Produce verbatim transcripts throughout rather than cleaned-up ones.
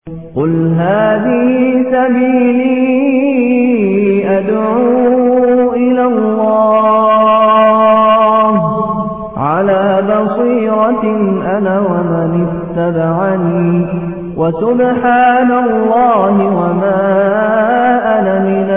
قل هذه سبيلي أدعو إلى الله على بصيرة أنا ومن اتبعني وسبحان الله وما أنا من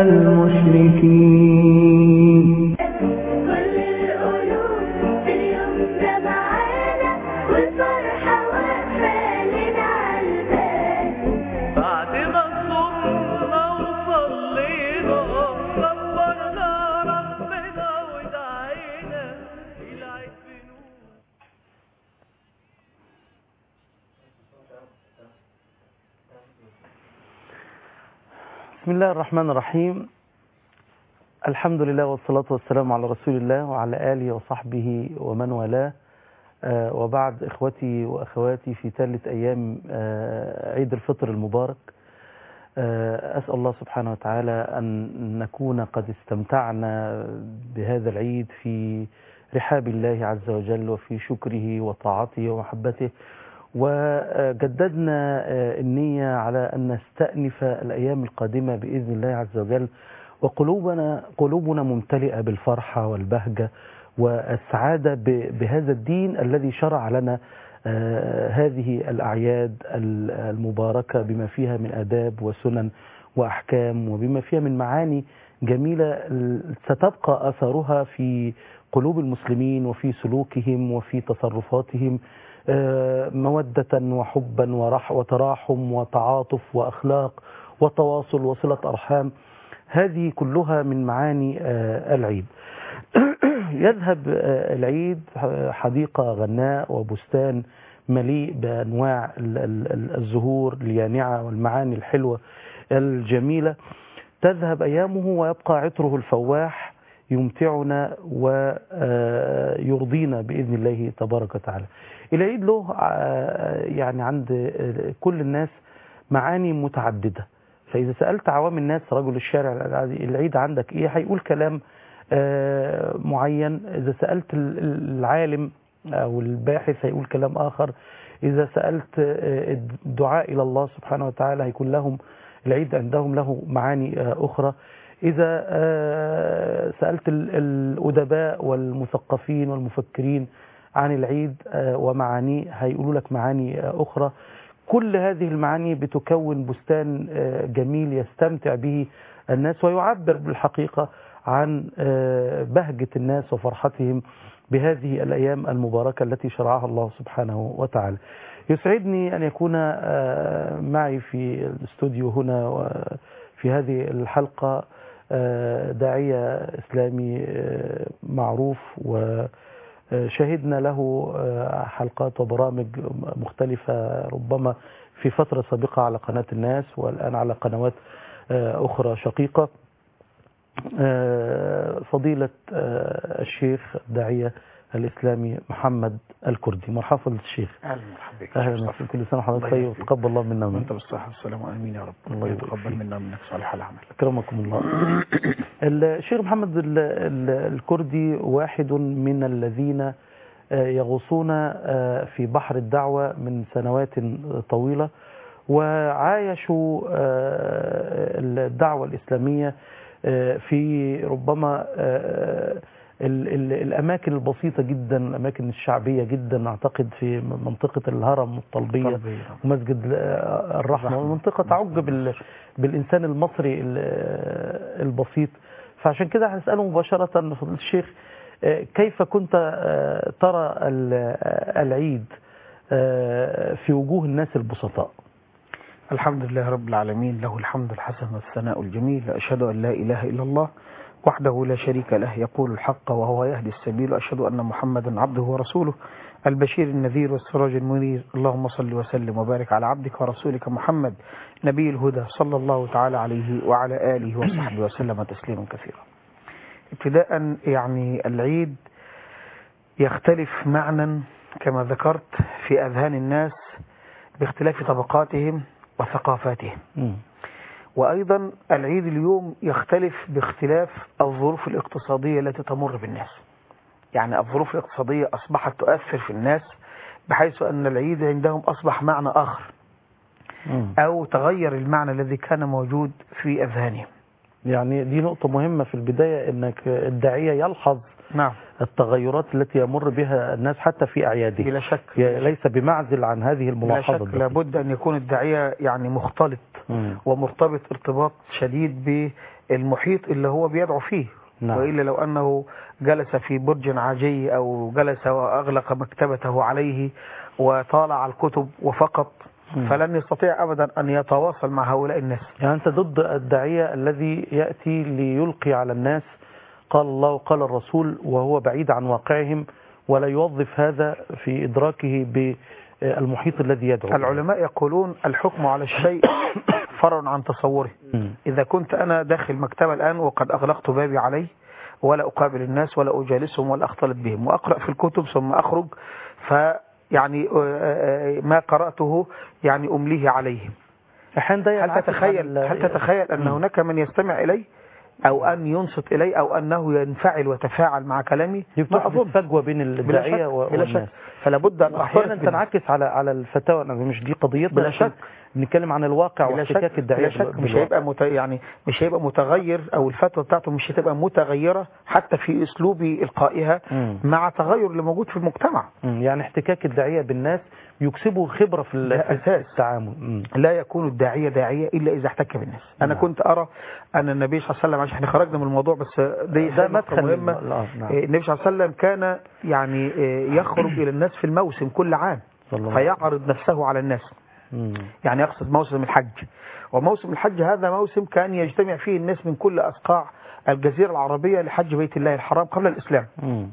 المشركين. كل القلوب في اليوم ده معانا والفرحة واقفة لنا عالبال. بعد ما صرنا وصلينا كبرنا ربنا ودعينا العيد بنور. بسم الله الرحمن الرحيم. الحمد لله والصلاة والسلام على رسول الله وعلى آله وصحبه ومن والاه. آه وبعد إخوتي وأخواتي في ثالث أيام آه عيد الفطر المبارك، آه أسأل الله سبحانه وتعالى أن نكون قد استمتعنا بهذا العيد في رحاب الله عز وجل وفي شكره وطاعته ومحبته، وجددنا النية على أن نستأنف الأيام القادمة بإذن الله عز وجل وقلوبنا قلوبنا ممتلئة بالفرحة والبهجة والسعادة بهذا الدين الذي شرع لنا هذه الأعياد المباركة بما فيها من آداب وسنن وأحكام وبما فيها من معاني جميلة ستبقى أثرها في قلوب المسلمين وفي سلوكهم وفي تصرفاتهم، مودة وحبا ورح وتراحم وتعاطف وأخلاق وتواصل وصلة أرحام. هذه كلها من معاني العيد. يذهب العيد حديقة غناء وبستان مليء بأنواع الزهور اليانعة والمعاني الحلوة الجميلة. تذهب أيامه ويبقى عطره الفواح يمتعنا ويرضينا بإذن الله تبارك وتعالى. العيد له يعني عند كل الناس معاني متعددة، فإذا سألت عوام الناس رجل الشارع العيد عندك إيه هيقول كلام معين، إذا سألت العالم أو الباحث هيقول كلام آخر، إذا سألت الدعاء إلى الله سبحانه وتعالى هيكون لهم العيد عندهم له معاني أخرى، إذا سألت الأدباء والمثقفين والمفكرين عن العيد ومعانيه هيقولوا لك معاني أخرى. كل هذه المعاني بتكون بستان جميل يستمتع به الناس ويعبر بالحقيقة عن بهجة الناس وفرحتهم بهذه الأيام المباركة التي شرعها الله سبحانه وتعالى. يسعدني أن يكون معي في الاستوديو هنا وفي هذه الحلقة داعية إسلامي معروف وشهدنا له حلقات وبرامج مختلفة ربما في فترة سابقة على قناة الناس والآن على قنوات أخرى شقيقة. فضيلة الشيخ الداعية الإسلامي محمد الكردي. مرحبا الشيخ. اهلا ومرحبا بك. اهلا وسهلا، كل سنه وحضرتك طيب وتقبل الله منا ومنك. وانت بالصحه والسلامه، امين يا رب. الله يتقبل منا ومنك صالح العمل. اكرمكم الله. الشيخ محمد الكردي واحد من الذين يغوصون في بحر الدعوه من سنوات طويله وعايشوا الدعوه الاسلاميه في ربما الأماكن البسيطة جدا، الأماكن الشعبية جدا، أعتقد في منطقة الهرم والطلبية ومسجد الرحمة، والمنطقة تعج بالإنسان المصري البسيط. فعشان كده هنسأله مباشرة فضيلة الشيخ، كيف كنت ترى العيد في وجوه الناس البسطاء؟ الحمد لله رب العالمين، له الحمد الحسن والثناء الجميل، أشهد أن لا إله إلا الله وحده لا شريك له يقول الحق وهو يهدي السبيل، وأشهد أن محمدا عبده ورسوله البشير النذير والسراج المنير. اللهم صل وسلم وبارك على عبدك ورسولك محمد نبي الهدى صلى الله تعالى عليه وعلى آله وصحبه وسلم تسليما كثيرا. ابتداء يعني العيد يختلف معنى كما ذكرت في أذهان الناس باختلاف طبقاتهم وثقافاتهم، وأيضا العيد اليوم يختلف باختلاف الظروف الاقتصادية التي تمر بالناس. يعني الظروف الاقتصادية أصبحت تؤثر في الناس بحيث أن العيد عندهم أصبح معنى آخر. مم. أو تغير المعنى الذي كان موجود في أذهانهم. يعني دي نقطة مهمة في البداية، انك الداعية يلحظ نعم التغيرات التي يمر بها الناس حتى في أعياده، بلا شك ليس بمعزل عن هذه بلا الملاحظة شك الدقيقة. لابد أن يكون الداعية يعني مختلط مم. ومرتبط ارتباط شديد بالمحيط اللي هو بيدعو فيه. نعم. وإلا لو أنه جلس في برج عاجي أو جلس وأغلق مكتبته عليه وطالع الكتب وفقط مم. فلن يستطيع أبدا أن يتواصل مع هؤلاء الناس. يعني أنت ضد الداعية الذي يأتي ليلقي على الناس قال الله وقال الرسول وهو بعيد عن واقعهم، ولا يوظف هذا في إدراكه بالمحيط الذي يدعو. العلماء يقولون الحكم على الشيء فرع عن تصوره. مم. إذا كنت أنا داخل مكتبة الآن وقد أغلقت بابي عليه ولا أقابل الناس ولا أجالسهم ولا أختلط بهم وأقرأ في الكتب ثم أخرج، فيعني ما قرأته يعني أمليه عليهم، أحيانا ده هل ينعكس تتخيل على- هل تتخيل أن مم. هناك من يستمع إلي أو أن ينصت إلي أو أنه ينفعل ويتفاعل مع كلامي؟ دي ما بتحدث أظن. فجوة بين بلا الداعية شك بلا شك والناس، فلا بد أن واحيانا أختلط بالناس. تنعكس على على الفتاوى. أنا مش دي قضيتنا، بلا لكن شك. بنتكلم عن الواقع بلا واحتكاك شك الداعية بلا شك بال- مش بالواقع. هيبقى مت... يعني مش هيبقى متغير، او الفتوى بتاعته مش هتبقى متغيره حتى في اسلوب القائها مم. مع تغير اللي موجود في المجتمع. مم. يعني احتكاك الداعية بالناس يكسبه خبرة في ال- ده في أساس. التعامل. مم. لا يكون الداعيه داعيه الا اذا احتك بالناس. انا نعم. كنت ارى ان النبي صلى الله عليه وسلم، عشان احنا خرجنا من الموضوع بس دي ده نقطة مدخل مهمه. لل- آه، نعم. النبي صلى الله عليه وسلم كان يعني يخرج الى الناس في الموسم كل عام صلى الله عليه فيعرض نفسه على الناس. مم. يعني يقصد موسم الحج، وموسم الحج هذا موسم كان يجتمع فيه الناس من كل أصقاع الجزيرة العربية لحج بيت الله الحرام قبل الإسلام. مم.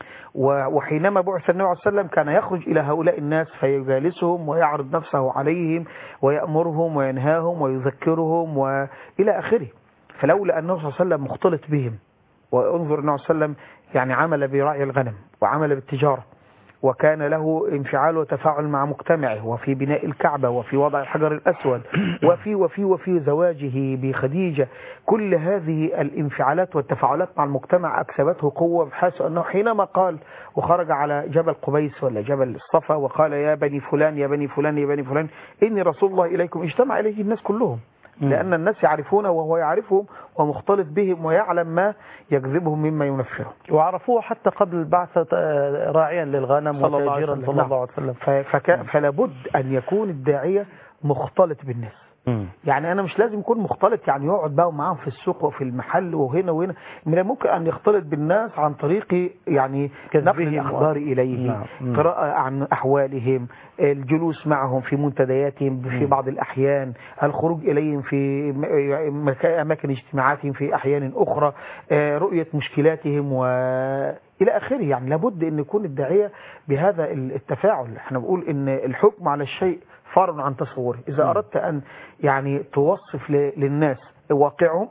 و- وحينما بعث النبي عليه وسلم كان يخرج إلى هؤلاء الناس فيجالسهم ويعرض نفسه عليهم ويأمرهم وينهاهم ويذكرهم وإلى آخره. فلولا أنه صلى الله عليه وسلم مختلط بهم، وانظر النبي صلى الله عليه وسلم يعني عمل برعي الغنم وعمل بالتجارة، وكان له انفعال وتفاعل مع مجتمعه، وفي بناء الكعبة، وفي وضع الحجر الأسود، وفي وفي وفي زواجه بخديجة. كل هذه الانفعالات والتفاعلات مع المجتمع أكسبته قوة، بحيث أنه حينما قال وخرج على جبل قبيس ولا جبل الصفا وقال يا بني فلان يا بني فلان يا بني فلان إني رسول الله إليكم، اجتمع إليه الناس كلهم، لأن الناس يعرفونه وهو يعرفهم ومختلط بهم ويعلم ما يجذبهم مما ينفرهم. وعرفوه حتى قبل البعثة آه، راعيا للغنم صلى الله عليه وتاجرا وسلم. صلى الله نعم. عليه وسلم. ف- فك- فلا بد أن يكون الداعية مختلط بالناس. مم. يعني أنا مش لازم يكون مختلط يعني يقعد بقى معاهم في السوق وفي المحل وهنا وهنا، من الممكن أن يختلط بالناس عن طريق يعني كذبهم نقل الأخبار إليه، نعم. مم. قراءة عن أحوالهم، الجلوس معهم في منتدياتهم في مم. بعض الأحيان، الخروج إليهم في م- مكا- أماكن اجتماعاتهم في أحيان أخرى، آه، رؤية مشكلاتهم وإلى آخره. يعني لابد أن يكون الداعية بهذا التفاعل. احنا بنقول أن الحكم على الشيء فرع عن تصوره. إذا مم. أردت أن يعني توصف ل- للناس واقعهم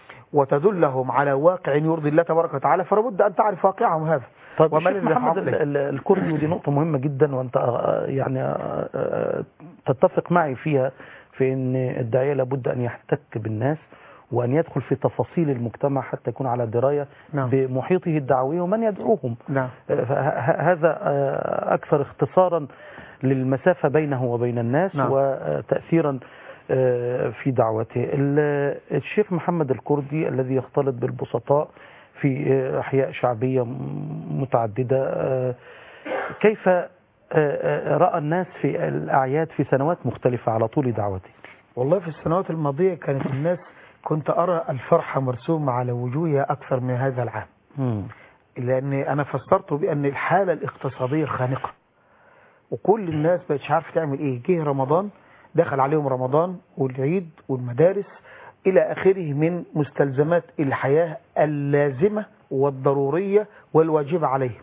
وتدلهم على واقع يرضي الله تبارك وتعالى، فلابد أن تعرف واقعهم هذا. طيب ومن الشيخ اللي محمد يفعل إليه؟ ال- ال- الكردي، ودي نقطة مهمة جدا، وأنت آه، يعني آه، آه، تتفق معي فيها، في أن الداعية لابد أن يحتك بالناس وأن يدخل في تفاصيل المجتمع حتى يكون على دراية نعم. بمحيطه الدعوي ومن يدعوهم. نعم. آه، فه- هذا آه، أكثر اختصارا للمسافة بينه وبين الناس، نعم. وتأثيرا آه، في دعوته. ال- الشيخ محمد الكردي الذي يختلط بالبسطاء في آه، أحياء شعبية م- متعددة، آه، كيف آه، آه، رأى الناس في الأعياد في سنوات مختلفة على طول دعوته؟ والله في السنوات الماضية كانت الناس كنت أرى الفرحة مرسومة على وجوهها أكثر من هذا العام، مم. لأن أنا فسرته بأن الحالة الاقتصادية خانقة، وكل الناس بقتش عارفة تعمل إيه. جه رمضان، دخل عليهم رمضان والعيد والمدارس إلى آخره من مستلزمات الحياة اللازمة والضرورية والواجبة عليهم.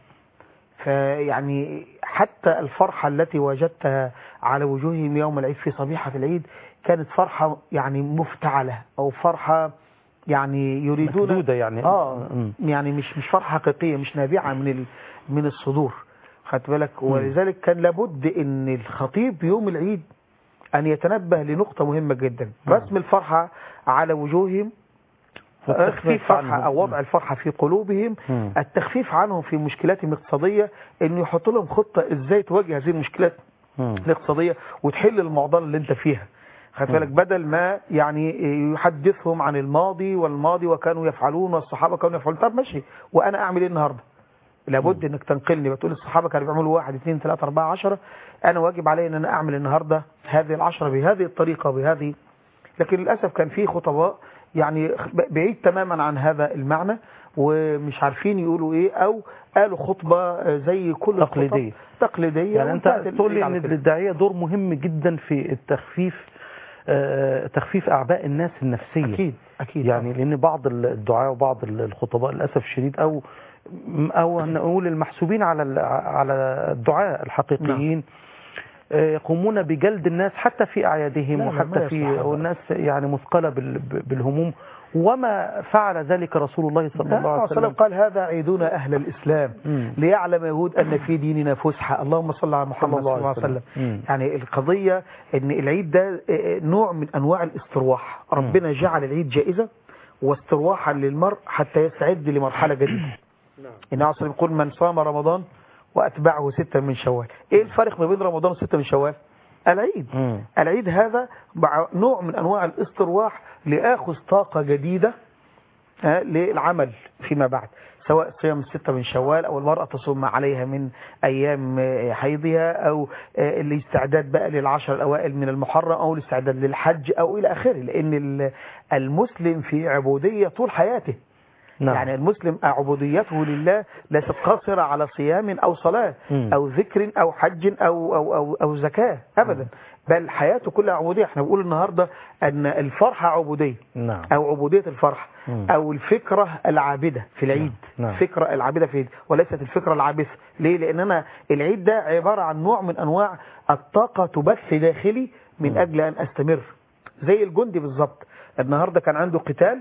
فيعني حتى الفرحة التي وجدتها على وجوههم يوم العيد في صبيحة العيد كانت فرحة يعني مفتعلة، أو فرحة يعني يريدون مكدودة يعني. آه مم. يعني مش مش فرحة حقيقية، مش نابعة من ال من الصدور، خدت بالك. ولذلك كان لابد ان الخطيب يوم العيد ان يتنبه لنقطة مهمة جدا، رسم الفرحة على وجوههم، التخفيف فرحة او وضع الفرحة في قلوبهم، مم. التخفيف عنهم في مشكلاتهم الاقتصادية، انه يحط لهم خطة ازاي تواجه هذه المشكلات مم. الاقتصادية وتحل المعضلة اللي انت فيها. خد بالك، بدل ما يعني يحدثهم عن الماضي والماضي وكانوا يفعلون والصحابة كانوا يفعلون. طب ماشي، وأنا أعمل إيه النهاردة؟ لابد انك تنقلني بتقول الصحابة كانوا بيعملوا واحد اثنين ثلاثة أربعة عشرة، أنا واجب علي أن أنا أعمل النهاردة هذه العشرة بهذه الطريقة وبهذه. لكن للأسف كان في خطباء يعني بعيد تماما عن هذا المعنى ومش عارفين يقولوا إيه، أو قالوا خطبة زي كل تقليدية تقليدية. يعني أنت تقول لي أن للداعية دور مهم جدا في التخفيف آه تخفيف أعباء الناس النفسية. أكيد أكيد يعني لأن بعض الدعاة وبعض الخطباء للأسف الشديد أو أو نقول المحسوبين على على الدعاة الحقيقيين يقومون بجلد الناس حتى في أعيادهم وحتى في والناس يعني مثقلة بالهموم، وما فعل ذلك رسول الله صلى الله عليه وسلم. قال هذا عيدنا أهل الإسلام مم. ليعلم يهود أن في ديننا فسحة. اللهم صل على محمد صلى الله عليه وسلم. مم. يعني القضية أن العيد ده نوع من أنواع الاسترواح. ربنا مم. جعل العيد جائزة واسترواحا للمرء حتى يستعد لمرحلة جديدة. النبي عليه يقول من صام رمضان وأتبعه ستة من شوال. إيه الفرق ما بين رمضان وستة من شوال؟ العيد. مم. العيد هذا نوع من أنواع الاسترواح لآخذ طاقة جديدة للعمل فيما بعد، سواء صيام الستة من شوال أو المرأة تصوم ما عليها من أيام حيضها، أو الاستعداد بقى للعشر الأوائل من المحرم، أو الاستعداد للحج أو إلى آخره. لأن المسلم في عبودية طول حياته. نعم. يعني المسلم عبوديته لله ليست قاصرة على صيام أو صلاة م. أو ذكر أو حج أو, أو, أو, أو زكاة أبدا، بل حياته كلها عبودية. احنا بنقول النهاردة أن الفرحة عبودية. نعم. أو عبودية الفرح م. أو الفكرة العابدة في العيد. نعم. نعم. فكرة العابدة في العيد وليست الفكرة العابثة. ليه؟ لأننا العيد ده عبارة عن نوع من أنواع الطاقة تبث داخلي من م. أجل أن أستمر، زي الجندي بالضبط. النهاردة كان عنده قتال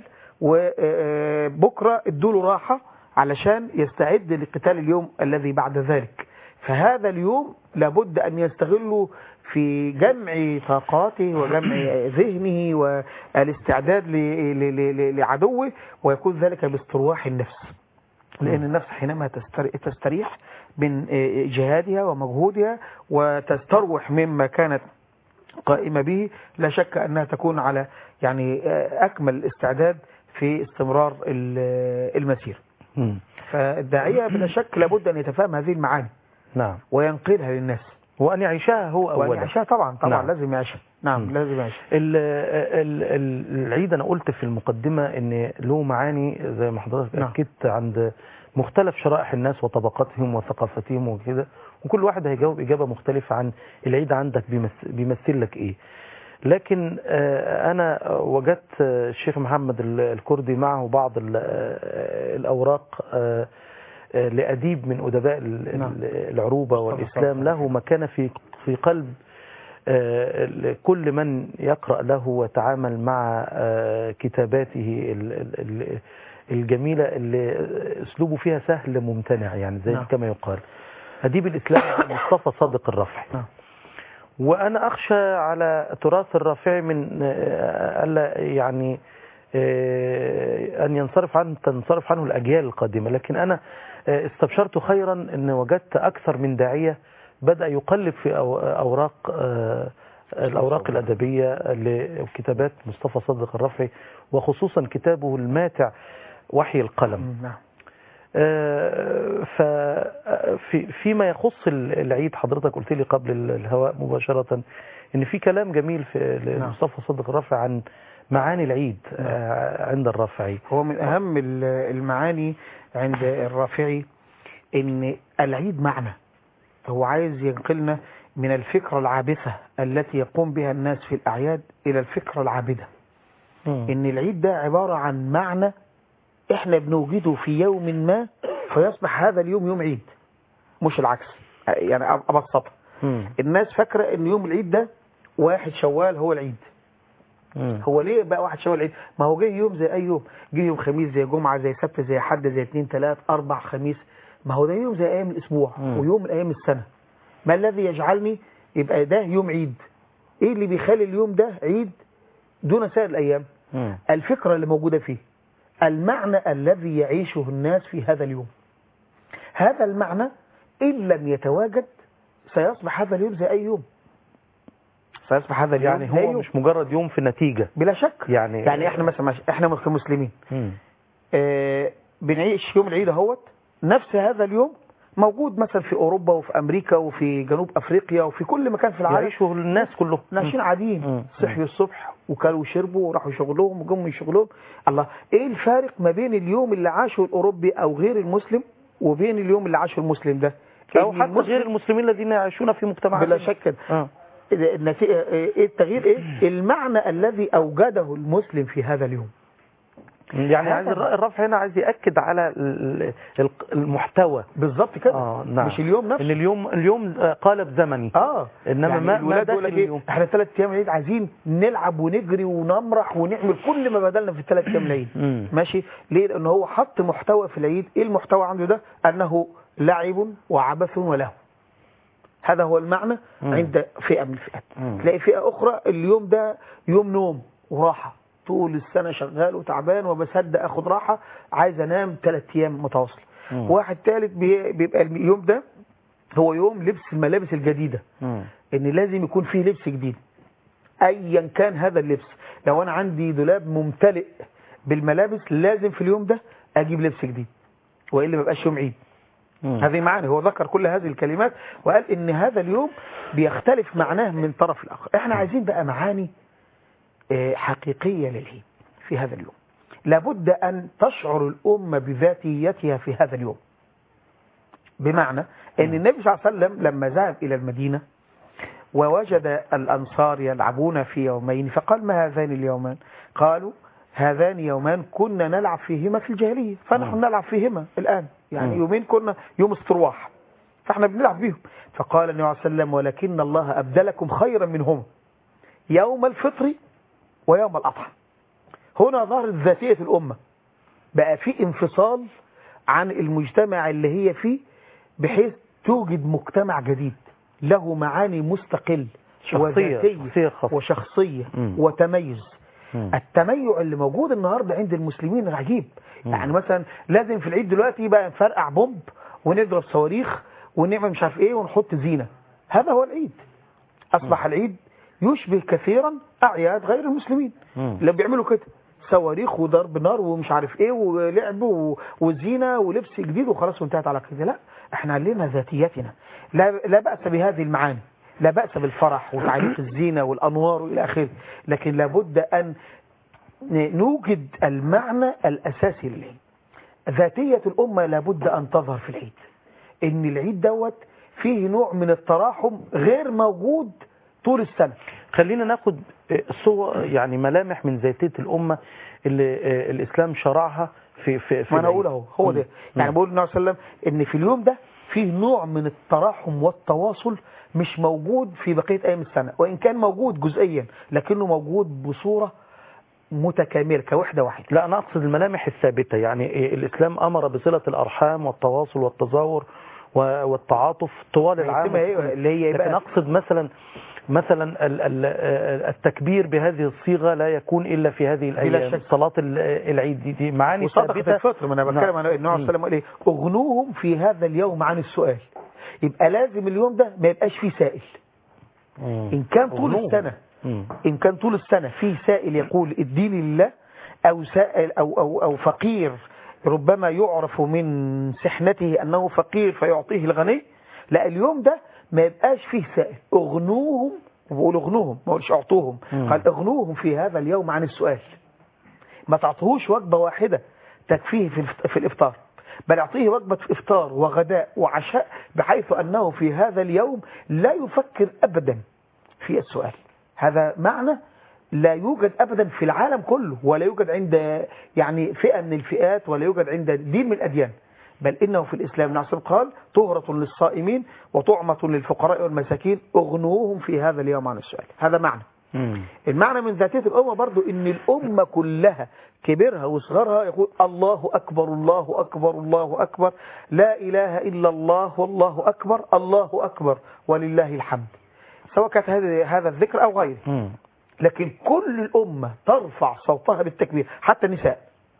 وبكرة ادوله راحة علشان يستعد لقتال اليوم الذي بعد ذلك. فهذا اليوم لابد أن يستغله في جمع طاقاته وجمع ذهنه والاستعداد لعدوه، ويكون ذلك باسترواح النفس. لأن النفس حينما تستريح من جهادها ومجهودها وتستروح مما كانت قائمة به، لا شك أنها تكون على يعني أكمل استعداد في استمرار المسير. م. فالداعية بلا شك لابد أن يتفهم هذه المعاني. نعم. وينقلها للناس وأن يعيشها هو أولا. وأن يعيشها طبعا طبعا نعم. لازم يعيشها. نعم م. لازم يعيشها. العيد أنا قلت في المقدمة أن له معاني زي ما حضرتك نعم. أكدت عند مختلف شرائح الناس وطبقاتهم وثقافتهم وكده، وكل واحد هيجاوب إجابة مختلفة عن العيد عندك بيمثل لك إيه. لكن أنا وجدت الشيخ محمد الكردي معه بعض الأوراق لأديب من أدباء العروبة والإسلام له مكانة في في قلب كل من يقرأ له ويتعامل مع كتاباته الجميلة اللي أسلوبه فيها سهل ممتنع، يعني زي كما يقال. أديب الإسلام مصطفى صادق الرافعي. وأنا أخشى على تراث الرافعي من ألا يعني أن ينصرف عنه تنصرف عنه الأجيال القادمة، لكن أنا استبشرت خيرا أن وجدت أكثر من داعية بدأ يقلب في أوراق الأوراق الأدبية لكتابات مصطفى صادق الرافعي، وخصوصا كتابه الماتع وحي القلم. نعم. ففي فيما يخص العيد، حضرتك قلت لي قبل الهواء مباشرة ان في كلام جميل في مصطفى صادق الرافعي عن معاني العيد عند الرافعي. هو من اهم المعاني عند الرافعي ان العيد معنى، هو عايز ينقلنا من الفكرة العابثة التي يقوم بها الناس في الأعياد إلى الفكرة العابدة. م. ان العيد ده عبارة عن معنى احنا بنوجده في يوم ما فيصبح هذا اليوم يوم عيد، مش العكس. يعني ابسطها، الناس فاكره ان يوم العيد ده واحد شوال هو العيد. مم. هو ليه بقى واحد شوال العيد؟ ما هو جه يوم زي اي يوم، جه يوم خميس زي جمعه زي سبت زي حد زي اثنين ثلاث اربع خميس، ما هو ده يوم زي ايام الاسبوع مم. ويوم من ايام السنه. ما الذي يجعلني يبقى ده يوم عيد؟ ايه اللي بيخلي اليوم ده عيد دون سائر الايام؟ مم. الفكره اللي موجوده فيه، المعنى الذي يعيشه الناس في هذا اليوم. هذا المعنى إن لم يتواجد سيصبح هذا اليوم زي أي يوم، فيصبح هذا اليوم يعني لا هو يوم. مش مجرد يوم في نتيجة. بلا شك. يعني يعني احنا مثلا احنا كمسلمين مم. آه بنعيش يوم العيد اهوت، نفس هذا اليوم موجود مثلا في اوروبا وفي امريكا وفي جنوب افريقيا وفي كل مكان في العالم. يعيشوا الناس كلهم ناشين عاديين، مم. صحيوا الصبح وكلوا وشربوا وراحوا شغلهم وجم من شغلهم. الله، ايه الفارق ما بين اليوم اللي عاشه الاوروبي او غير المسلم وبين اليوم اللي عاشه المسلم ده؟ او إن حتى المسلم غير المسلمين الذين يعيشون في مجتمعات. بلا شك. آه. النتيجة ايه التغيير؟ ايه المعنى الذي اوجده المسلم في هذا اليوم؟ يعني هذا عايز الر- الرفع هنا عايز يأكد على ال- ال- المحتوى. بالظبط كده. آه نعم. مش اليوم نفسه. ان اليوم اليوم آه، قالب زمني. اه انما يعني ما ما الولاد داخل يقول لك ايه، اليوم. احنا ثلاث ايام العيد عايزين نلعب ونجري ونمرح ونعمل كل ما بدلنا في الثلاث ايام العيد. مم. ماشي. ليه؟ لان هو حط محتوى في العيد. ايه المحتوى عنده ده؟ انه لعب وعبث ولهو. هذا هو المعنى مم. عند فئه من الفئات. مم. تلاقي فئه اخرى اليوم ده يوم نوم وراحه، طول السنه شغال وتعبان وبصدق اخد راحه، عايز انام ثلاث ايام متواصل. مم. واحد ثالث بي- بيبقى اليوم ده هو يوم لبس الملابس الجديده، مم. ان لازم يكون فيه لبس جديد ايا كان هذا اللبس. لو انا عندي دولاب ممتلئ بالملابس لازم في اليوم ده اجيب لبس جديد، والا ما يبقاش يوم عيد. مم. هذه معاني، هو ذكر كل هذه الكلمات وقال ان هذا اليوم بيختلف معناه من طرف الاخر. احنا عايزين بقى معاني آه، حقيقية للعيد في هذا اليوم. لابد ان تشعر الامة بذاتيتها في هذا اليوم، بمعنى ان النبي صلى الله عليه وسلم لما ذهب الى المدينة ووجد الانصار يلعبون في يومين فقال ما هذان اليومان؟ قالوا هذان يومان كنا نلعب فيهما في الجاهلية فنحن نلعب فيهما الآن، يعني مم. يومين كنا يوم استرواح فاحنا بنلعب بيهم. فقال النبي عليه الصلاة والسلام ولكن الله أبدلكم خيرا منهما يوم الفطر ويوم الأضحى. هنا ظهرت ذاتية الأمة، بقى في انفصال عن المجتمع اللي هي فيه بحيث توجد مجتمع جديد له معاني مستقل شخصية وذاتية شخصية خاصة. وشخصية مم. وتميز. مم. التميع اللي موجود النهاردة عند المسلمين عجيب. مم. يعني مثلا لازم في العيد دلوقتي بقى نفرقع بومب ونضرب صواريخ ونعمل مش عارف ايه ونحط زينة. هذا هو العيد. اصبح العيد يشبه كثيرا اعياد غير المسلمين مم. اللي بيعملوا كده، صواريخ وضرب نار ومش عارف ايه ولعب و- وزينة ولبس جديد وخلاص وانتهت على كده. لا، احنا لنا ذاتيتنا. لا, لا بأس بهذه المعاني، لا بأس بالفرح وتعليق الزينة والأنوار وإلى آخره، لكن لابد أن نوجد المعنى الأساسي للعيد. ذاتية الأمة لابد أن تظهر في العيد، إن العيد دوت فيه نوع من التراحم غير موجود طول السنة. خلينا ناخد صور يعني ملامح من ذاتية الأمة اللي آه، الإسلام شرعها في في في ما أنا العيد. أقول أهو هو ده. يعني بقول النبي صلى الله عليه وسلم إن في اليوم ده فيه نوع من التراحم والتواصل مش موجود في بقية أيام السنة، وإن كان موجود جزئيا لكنه موجود بصورة متكاملة كوحدة واحدة. لا أنا أقصد الملامح الثابتة، يعني إيه، الإسلام أمر بصلة الأرحام والتواصل والتزاور و- والتعاطف طوال العام. اسمها إيه اللي هي إيه لكن بقى؟ أقصد مثلا مثلا ال- ال- التكبير بهذه الصيغة لا يكون إلا في هذه الأيام. شك. صلاة ال- العيد دي, دي معاني وصدقة ثابتة. الفطر، ما انا بتكلم نعم. عن النبي عليه الصلاه والسلام قال ايه؟ اغنوهم في هذا اليوم عن السؤال. يبقى لازم اليوم ده ما يبقاش فيه سائل. مم. ان كان طول غنوهم. السنه مم. ان كان طول السنه في سائل يقول اديني لله، او سائل او او او فقير ربما يعرف من سحنته انه فقير فيعطيه الغني، لا اليوم ده ما يبقاش فيه سائل. اغنوهم، وبقول اغنوهم ما قولش اعطوهم، مم. قال اغنوهم في هذا اليوم عن السؤال. ما تعطيهوش وجبة واحدة تكفيه في الف- في الإفطار، بل اعطيه وجبة إفطار وغداء وعشاء بحيث أنه في هذا اليوم لا يفكر أبدا في السؤال. هذا معنى لا يوجد أبدا في العالم كله، ولا يوجد عند يعني فئة من الفئات، ولا يوجد عند دين من الأديان، بل إنه في الإسلام نعم قال طهرة للصائمين وطعمة للفقراء والمساكين اغنوهم في هذا اليوم عن السؤال. هذا معنى. مم. المعنى من ذاتية الأمة برضو إن الأمة كلها كبرها وصغرها يقول الله أكبر الله أكبر الله أكبر لا إله إلا الله والله أكبر الله أكبر ولله الحمد، سواء كانت هذا هذا الذكر أو غيره. مم. لكن كل الأمة ترفع صوتها بالتكبير، حتى النساء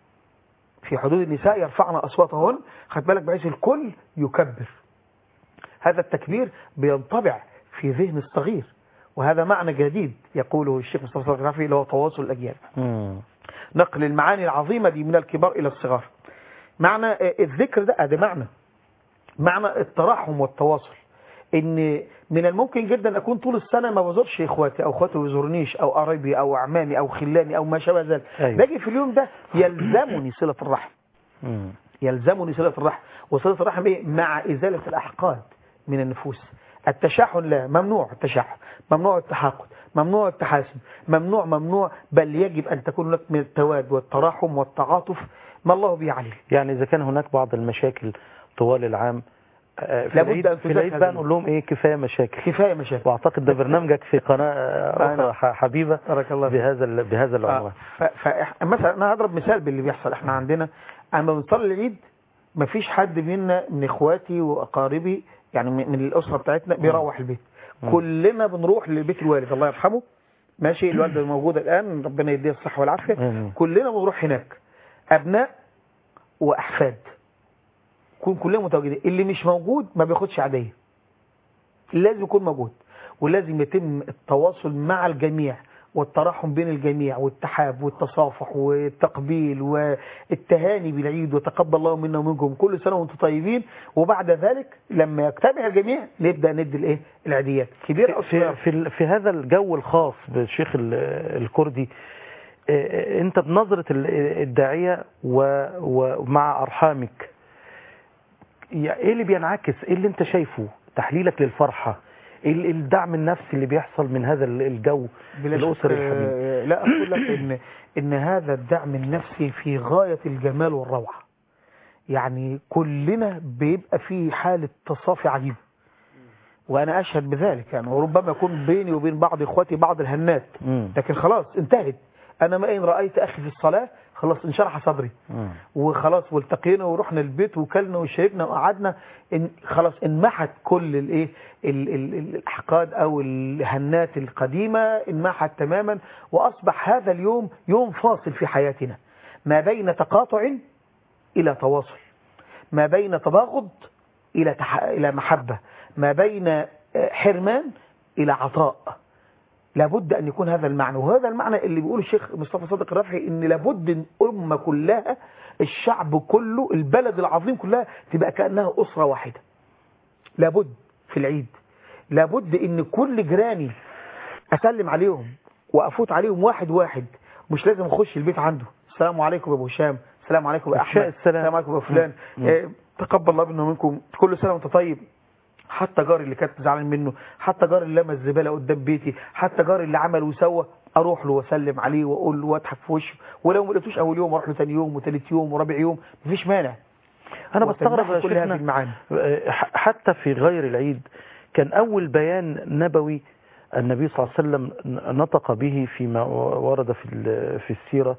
في حدود النساء يرفعن أصواتهن، خد بالك بحيث الكل يكبر. هذا التكبير بينطبع في ذهن الصغير وهذا معنى جديد يقوله الشيخ مصطفى صدق الرافعي اللي هو تواصل الأجيال. مم. نقل المعاني العظيمة دي من الكبار إلى الصغار. معنى الذكر ده ده معنى معنى الترحم والتواصل، ان من الممكن جدا اكون طول السنه ما بزورش اخواتي او اخواتي ما بيزورنيش او قرايبي او اعمامي او خلاني او ما شابه ذلك. أيوة. باجي في اليوم ده يلزمني صله الرحم، مم. يلزمني صله الرحم. وصله الرحم ايه؟ مع ازاله الاحقاد من النفوس. التشاحن لا، ممنوع التشاحن، ممنوع التحاقد، ممنوع التحاسب، ممنوع ممنوع بل يجب ان تكون لك من التواد والتراحم والتعاطف ما الله به عليه. يعني إذا كان هناك بعض المشاكل طوال العام آه، في لابد العيد أن في العيد تزال بقى هذه. نقول لهم إيه؟ كفاية مشاكل. كفايه مشاكل. واعتقد ده برنامجك في قناة أنا. أخرى ح- حبيبة بارك الله فيك. بهذا ال- بهذا العنوان. ف... ف... مثلا انا هضرب مثال باللي بيحصل. احنا عندنا اما بنصلي العيد مفيش حد منا من اخواتي واقاربي يعني من من الاسره بتاعتنا بيروح البيت. كلنا بنروح لبيت الوالد الله يرحمه، ماشي، الوالده موجوده الان ربنا يديها الصحه والعافيه. آمين. كلنا بنروح هناك، ابناء واحفاد، كون كلنا متواجدين. اللي مش موجود ما بياخدش عاديه، لازم يكون موجود، ولازم يتم التواصل مع الجميع والتراحم بين الجميع والتحاب والتصافح والتقبيل والتهاني بالعيد وتقبل الله منا ومنكم كل سنة وانتم طيبين. وبعد ذلك لما يجتمع الجميع نبدأ ندي الايه العيديات كبيرة أو في صغيرة. في, ال- في هذا الجو الخاص بالشيخ ال- الكردي، آه، انت بنظرة ال- الداعية و- ومع ارحامك، يا- ايه اللي بينعكس؟ ايه اللي انت شايفه؟ تحليلك للفرحة، ايه ال- الدعم النفسي اللي بيحصل من هذا ال- الجو بلا شك، الاسري الحبيب؟ آه، لا أقول لك إن إن هذا الدعم النفسي في غاية الجمال والروعة. يعني كلنا بيبقى فيه حالة تصافي عجيبة، وأنا أشهد بذلك. يعني وربما يكون بيني وبين بعض إخواتي بعض الهنات، مم. لكن خلاص انتهت. أنا ما إن رأيت أخي في الصلاة خلاص انشرح صدري، مم. وخلاص والتقينا ورحنا البيت وكلنا وشربنا وقعدنا، إن خلاص انمحت كل الايه ال- ال- ال- الاحقاد او الهنات القديمه، انمحت تماما. واصبح هذا اليوم يوم فاصل في حياتنا، ما بين تقاطع الى تواصل، ما بين تباغض الى تح... الى محبه، ما بين آه، حرمان الى عطاء. لابد أن يكون هذا المعنى، وهذا المعنى اللي بيقول الشيخ مصطفى صادق الرافعي إن لابد أن الأمة كلها، الشعب كله، البلد العظيم كلها تبقى كأنها أسرة واحدة. لابد في العيد لابد أن كل جيراني أسلم عليهم وأفوت عليهم واحد واحد، مش لازم أخش البيت عنده السلام عليكم يا أبو هشام، السلام عليكم يا أحمد، السلام. السلام عليكم يا فلان، آه، تقبل الله منا ومنكم كل سنة وأنت طيب. حتى جاري اللي كانت زعلان منه، حتى جاري اللي لما الزباله قدام بيتي، حتى جاري اللي عمل وسوى، اروح له واسلم عليه واقول له واضحك في وشه، ولو ما لقيتوش اول يوم اروح له ثاني يوم وثالث يوم ورابع يوم، مفيش مانع. انا بستغرب يا كل هذه شيخنا المعاني. آه، ح- حتى في غير العيد كان اول بيان نبوي النبي صلى الله عليه وسلم نطق به فيما ورد في ال- في السيرة،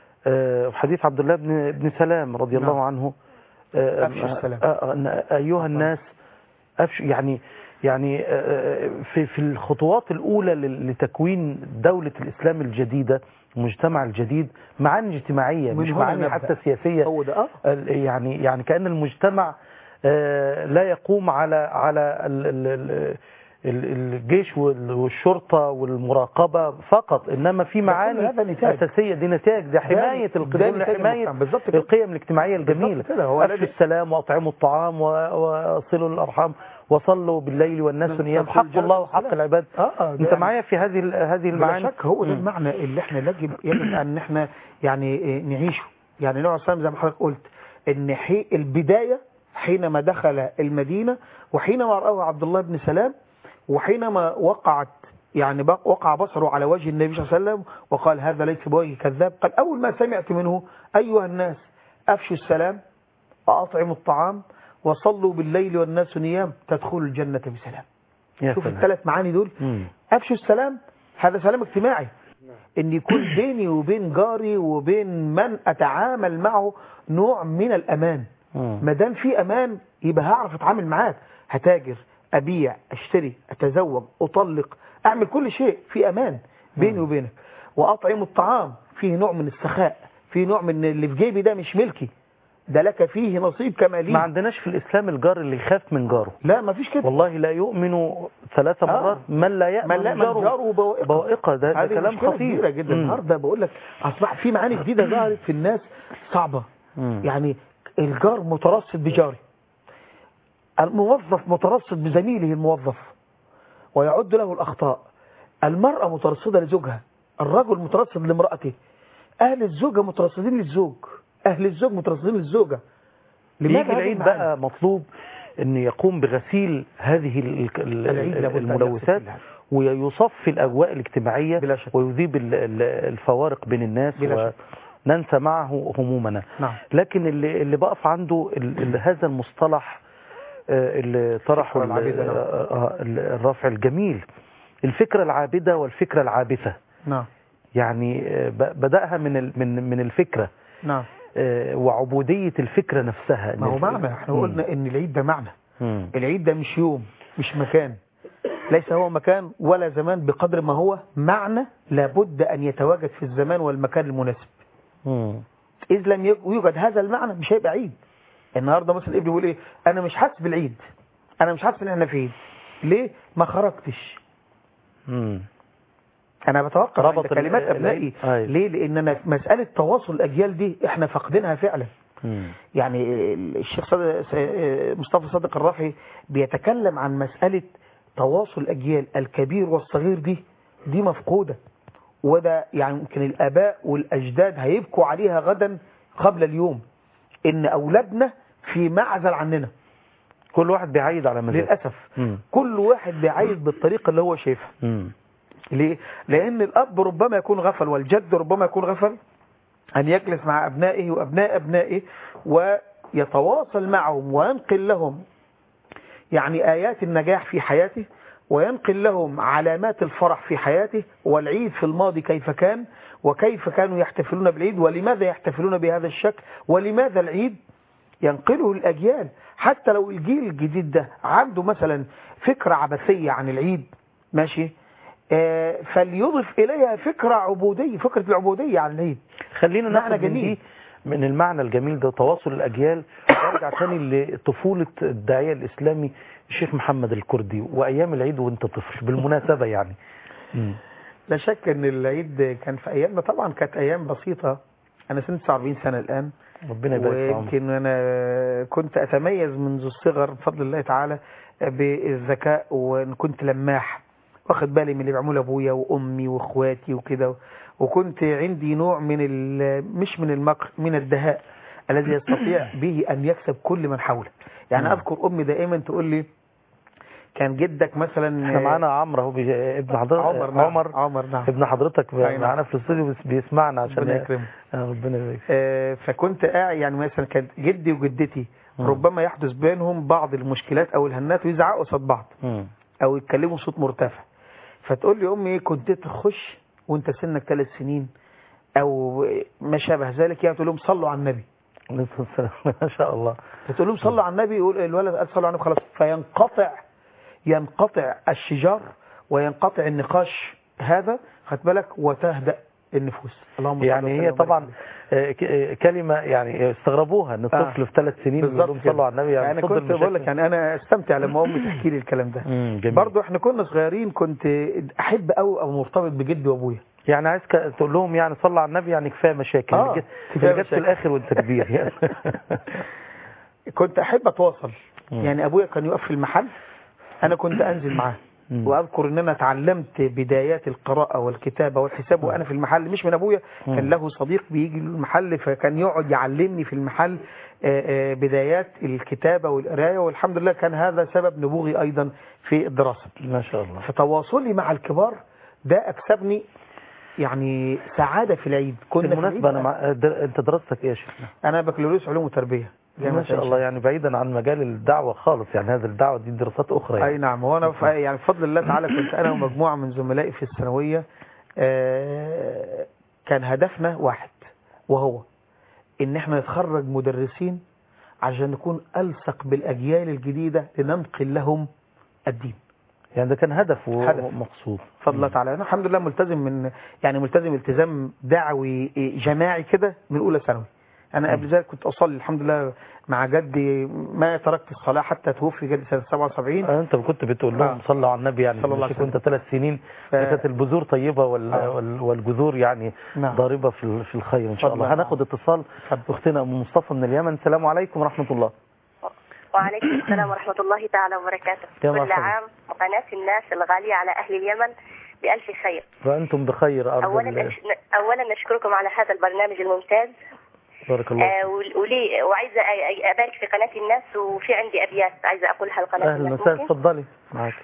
آه، حديث عبد الله بن بن سلام رضي الله نعم. عنه، آه، أفشوا السلام. آه، آه، أيها الناس أفش يعني يعني آه، في في الخطوات الأولى ل- لتكوين دولة الإسلام الجديدة، المجتمع الجديد، معاني اجتماعية من مش هنا معاني نبدأ. حتى سياسية. هو ده اه ال- يعني يعني كأن المجتمع آه، لا يقوم على على ال- ال- ال- ال- الجيش وال- والشرطة والمراقبة فقط، إنما في معاني هذا نتاج. أساسية. دي نتاج، ده حماية ده القيم، نتاج حماية المجتمع. بالظبط كده. القيم الاجتماعية الجميلة. بالظبط كده. هو أفشوا الذي- السلام وأطعموا الطعام و- وصلوا الأرحام وصلوا بالليل والناس بالظبط. نيام، حق الله وحق العباد. اه اه ده أنت يعني- معايا في هذه ال- هذه بلا المعاني؟ شك هو ده مم. المعنى اللي احنا يجب يجب ان احنا يعني إيه نعيشه. يعني النبي عليه الصلاه والسلام زي ما حضرتك قلت ان حي البدايه حينما دخل المدينه، وحينما رآه عبد الله بن سلام، وحينما وقعت يعني بق- وقع بصره على وجه النبي صلى الله عليه وسلم وقال هذا ليس بوجه كذاب، قال اول ما سمعت منه ايها الناس افشوا السلام واطعموا الطعام وصلوا بالليل والناس نيام تدخلوا الجنه بسلام. يا شوف سلام. الثلاث معاني دول. مم. افشوا السلام، هذا سلام اجتماعي، ان يكون بيني وبين جاري وبين من اتعامل معه نوع من الامان. مم. ما دام في امان يبقى هعرف اتعامل معاك، هتاجر، ابيع، اشتري، اتزوج، اطلق، اعمل كل شيء في امان بيني وبينك. واطعم الطعام، فيه نوع من السخاء، فيه نوع من اللي في جيبي ده مش ملكي، ده لك فيه نصيب كما لي. ما عندناش في الإسلام الجار اللي يخاف من جاره. لا ما فيش كده والله لا يؤمن ثلاث مرات آه. من لا يأمن من لا من جاره جاره بوائقه. بوائقه. ده, ده هذه كلام مشكلة خطير كبيرة جدا. النهارده بقول لك أصبح في معاني جديدة ظهرت في الناس صعبة. مم. يعني الجار مترصد بجاره، الموظف مترصد بزميله الموظف ويعد له الأخطاء، المرأة مترصدة لزوجها، الرجل مترصد لامرأته، أهل الزوجة مترصدين للزوج، أهل الزوج مترصدين للزوجة. يجي هذه العيد المعاني؟ بقى مطلوب أن يقوم بغسيل هذه ال- ال- العيد لابد أن الملوثات يغسل. ويصفي الأجواء الاجتماعية بلا شك. ويذيب ال- ال- الفوارق بين الناس بلا شك. وننسى معه همومنا. نعم. لكن اللي, اللي بقف عنده ال- ال- هذا المصطلح آه، اللي طرحه الفكرة العابدة، ال- نعم. آه، ال- الرافع الجميل، الفكرة العابدة والفكرة العابثة. نعم يعني آه، ب- بدأها من ال- من من الفكرة نعم. آه، وعبودية الفكرة نفسها. ما هو معنى، احنا قلنا ان العيد ده معنى. مم. العيد ده مش يوم، مش مكان، ليس هو مكان ولا زمان بقدر ما هو معنى لابد أن يتواجد في الزمان والمكان المناسب. مم. إذ لم يوجد هذا المعنى مش هيبقى عيد. النهاردة مثلا ابني بيقول إيه، أنا مش حاسس بالعيد، أنا مش حاسس إن إحنا فيه. ليه؟ ما خرجتش. مم. أنا بتوقف عند ربط كلمات ال- أبنائي. أيوة. ليه؟ لأن أنا مسألة تواصل الأجيال دي إحنا فاقدينها فعلا. مم. يعني الشيخ صادق مصطفى صادق الرافعي بيتكلم عن مسألة تواصل الأجيال الكبير والصغير دي دي مفقودة، وده يعني يمكن الآباء والأجداد هيبكوا عليها غدا قبل اليوم، إن أولادنا في معزل عننا. كل واحد بيعيد على مزاجه للأسف. مم. كل واحد بيعيد بالطريقة اللي هو شايفها. مم. ليه؟ لأن الأب ربما يكون غفل والجد ربما يكون غفل أن يجلس مع أبنائه وأبناء أبنائه ويتواصل معهم وينقل لهم يعني آيات النجاح في حياته، وينقل لهم علامات الفرح في حياته، والعيد في الماضي كيف كان، وكيف كانوا يحتفلون بالعيد، ولماذا يحتفلون بهذا الشكل، ولماذا العيد. ينقله الأجيال. حتى لو الجيل الجديد ده عنده مثلا فكرة عبثية عن العيد، ماشي، آه فليضف إليها فكرة عبودية، فكرة العبودية عن العيد. خلينا معنى ناخد من جميل. دي، من المعنى الجميل ده تواصل الأجيال، وارجع تاني لطفولة الداعية الإسلامي الشيخ محمد الكردي وأيام العيد وانت طفل بالمناسبة يعني. مم. لا شك ان العيد كان في ايامنا طبعا كانت ايام بسيطة. انا سنة تسعة وأربعين سنة الان، ربنا يبارك في عمرك. ويمكن انا كنت اتميز منذ الصغر بفضل الله تعالى بالذكاء، وكنت لماح واخد بالي من اللي بيعمله ابويا وامي واخواتي وكده، وكنت عندي نوع من مش من المكر، من الدهاء الذي يستطيع به ان يكسب كل من حوله. يعني مم. اذكر امي دائما تقول لي كان جدك مثلا، احنا معانا عمرو اهو بي- ابن حضرتك عمر نعم. عمر, عمر نعم. ابن حضرتك أي نعم. معانا في الاستوديو بس بيسمعنا عشان ربنا يكرمه. آه، ربنا يبارك. آه، فكنت قاعد يعني مثلا كان جدي وجدتي مم. ربما يحدث بينهم بعض المشكلات او الهنات ويزعقوا قصاد بعض مم. او يتكلموا صوت مرتفع، فتقول لي امي كنت تخش وانت سنك ثلاث سنين او ما شابه ذلك، يعني تقول لهم صلوا على النبي، ما شاء الله. فتقول لهم صلوا على النبي، يقول الولد قال صلوا على النبي خلاص، فينقطع ينقطع الشجار وينقطع النقاش هذا، خد بالك، وتهدأ النفوس. اللهم صل يعني وسلم هي وبارك طبعا عليه. آه، ك- آه، كلمة يعني استغربوها ان الطفل آه. في ثلاث سنين بيقول لهم كده. صلوا على النبي. يعني يعني انا صدر كنت بقول لك يعني انا استمتع لما امي تحكي لي الكلام ده. مم، جميل. برضو احنا كنا صغيرين كنت احب قوي او مرتبط بجدي وابويا. يعني عايز ك- تقول لهم يعني صلى على النبي، يعني كفايه مشاكل آه، اللي جت- كفاية اللي جت في مشاكل. الاخر وانت كبير يعني. كنت احب اتواصل. مم. يعني ابويا كان يقف في المحل، انا كنت انزل معاه، مم. واذكر ان انا تعلمت بدايات القراءه والكتابه والحساب وانا في المحل، مش من ابويا، مم. كان له صديق بيجي المحل فكان يقعد يعلمني في المحل آه، آه، بدايات الكتابه والقرايه، والحمد لله كان هذا سبب نبوغي ايضا في الدراسه. ما شاء الله. فتواصلي مع الكبار ده اكسبني يعني سعاده في العيد. كنا في بالمناسبه انا العيد- مع... در... انت دراستك ايه يا شيخنا؟ انا بكالوريوس علوم وتربيه. ما شاء الله، يعني بعيدا عن مجال الدعوه خالص، يعني هذه الدعوه دي دراسات اخرى يعني. اي نعم. هو انا ف- يعني بفضل الله تعالى كنت انا ومجموعه من زملائي في الثانويه، آه، كان هدفنا واحد، وهو ان احنا نتخرج مدرسين عشان نكون الصق بالاجيال الجديده لننقل لهم الدين. يعني ده كان هدف هدف. ومقصود. بفضل الله تعالى انا الحمد لله ملتزم من يعني ملتزم التزام دعوي جماعي كده من اولى ثانوي. أنا قبل ذلك كنت أصلي الحمد لله مع جدي، ما تركت الصلاة حتى توفي جدي سنة سبعة وسبعين. آه انت كنت بتقول لهم آه. صلوا على النبي يعني صلى الله عليه كنت ثلاث سنين ف... كانت البذور طيبة وال... آه. وال... والجذور يعني نعم. ضاربة في في الخير ان شاء الله. فضلا. هناخد اتصال اختنا ام مصطفى من اليمن. السلام عليكم ورحمة الله. وعليكم السلام ورحمة الله تعالى وبركاته. يا كل مرحبا. عام وقناة الناس الغالية على أهل اليمن بألف خير. وأنتم بخير أرجو. أولا الله. نش... أولا نشكركم على هذا البرنامج الممتاز. بارك الله. آه ول- ولي وعايزة أ- أبارك في قناة الناس، وفي عندي أبيات عايزة أقولها لقناة أهلا الناس. وسهلا، ممكن؟ اتفضلي معاك.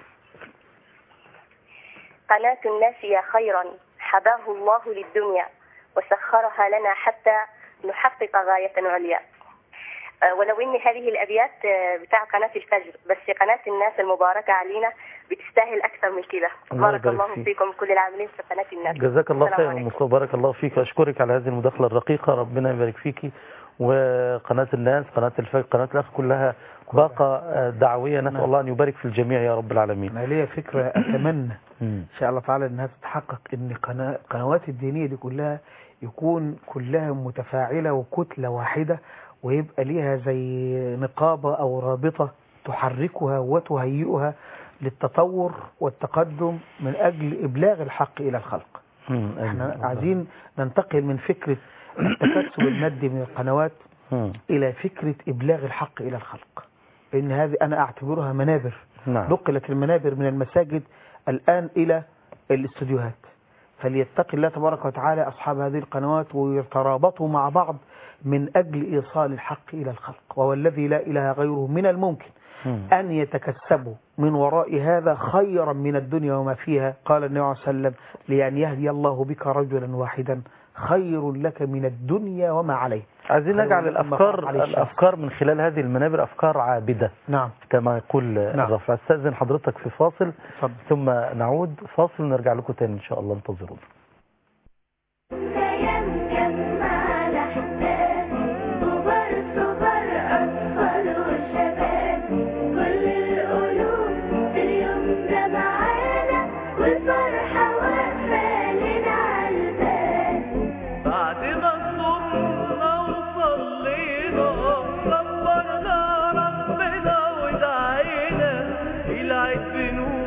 قناة الناس يا خيرا حباه الله للدنيا، وسخرها لنا حتى نحقق غاية عليا. آه، ولو ان هذه الابيات آه، بتاع قناة الفجر، بس قناة الناس المباركة علينا بتستاهل اكثر من كده. الله بارك يبارك الله فيك. فيكم كل العاملين في قناة الناس. جزاك الله السلام خيرا عليكم. مصطفى، بارك الله فيك، أشكرك على هذه المداخلة الرقيقة، ربنا يبارك فيكي. وقناة الناس، قناة الفجر، قناة الأخ كلها باقة دعوية، نسأل الله أن يبارك في الجميع يا رب العالمين. أنا ليا فكرة أتمنى مم. إن شاء الله تعالى أنها تتحقق، إن قناة قنوات الدينية دي كلها يكون كلها متفاعلة وكتلة واحدة، ويبقى ليها زي نقابة أو رابطة تحركها وتهيئها للتطور والتقدم من أجل إبلاغ الحق إلى الخلق. مم. احنا عايزين ننتقل من فكرة التكسب المادي من القنوات مم. إلى فكرة إبلاغ الحق إلى الخلق، لأن هذه أنا أعتبرها منابر. نعم. نقلت المنابر من المساجد الآن إلى الاستوديوهات، فليتقي الله تبارك وتعالى أصحاب هذه القنوات ويترابطوا مع بعض من أجل إيصال الحق إلى الخلق. وهو الذي لا إله غيره، من الممكن مم. أن يتكسبوا من وراء هذا خيرا من الدنيا وما فيها. قال النبي عليه الصلاة والسلام: لأن يهدي الله بك رجلا واحدا خير لك من الدنيا وما عليه. عايزين خير نجعل لك مما الأفكار فرض عليه الشمس. الأفكار من خلال هذه المنابر أفكار عابدة نعم. كما يقول نعم. الرفع. استاذن حضرتك في فاصل اتفضل. ثم نعود فاصل نرجع لكم تاني إن شاء الله، انتظرونا. يمكن مع الأحباب، كبار صغار أطفال وشباب، كل القلوب في اليوم ده معانا، والفرحة واقفة لنا عالباب. بعد ما صرنا وصلينا كبرنا ربنا ودعينا العيد بنور